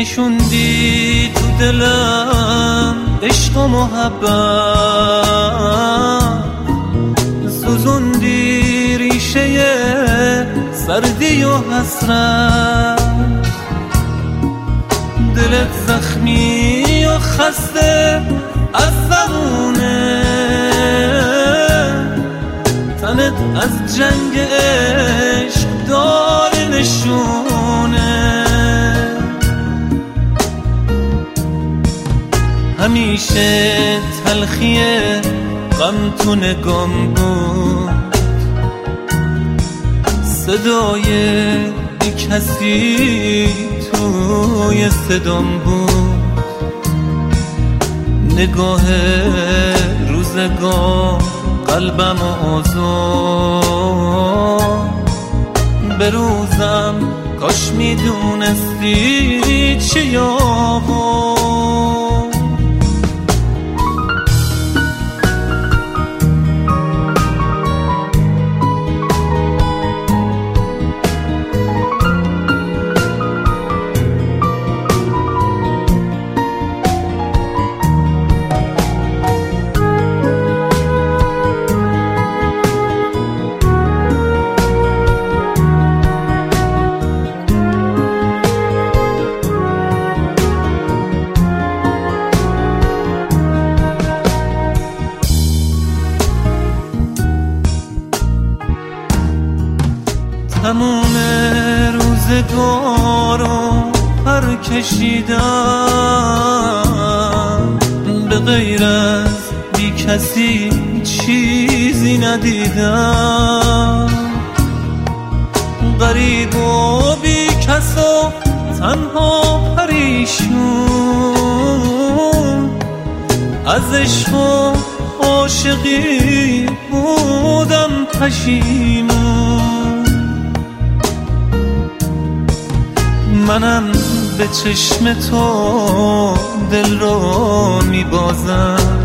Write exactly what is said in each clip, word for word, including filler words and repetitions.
نشوندی تو دلم عشق و محبت، سوزوندی ریشه سردی و حسرت، دلت زخمی و خسته از زبونه، تنت از جنگ عشق داره نشونه. همیشه تلخی غم تو نگام بود، صدای بی کسی توی صدام بود، نگاه روزگار قلبم آزار، به روزم کاش میدونستی چه یابو. تموم روزگارو پر کشیدم، به غیر از بی کسی چیزی ندیدم، غریب و بی کس و تنها پریشون، از عشق و عاشقی بودم پشیمون. منم به چشم تو دل رو میبازم،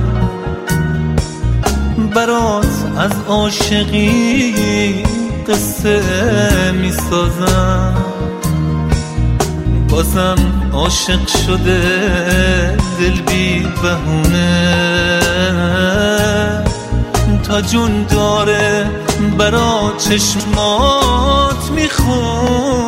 برات از عاشقی قصه میسازم، بازم عاشق شده دل بی بهونه، تا جون داره برا چشمات میخونه.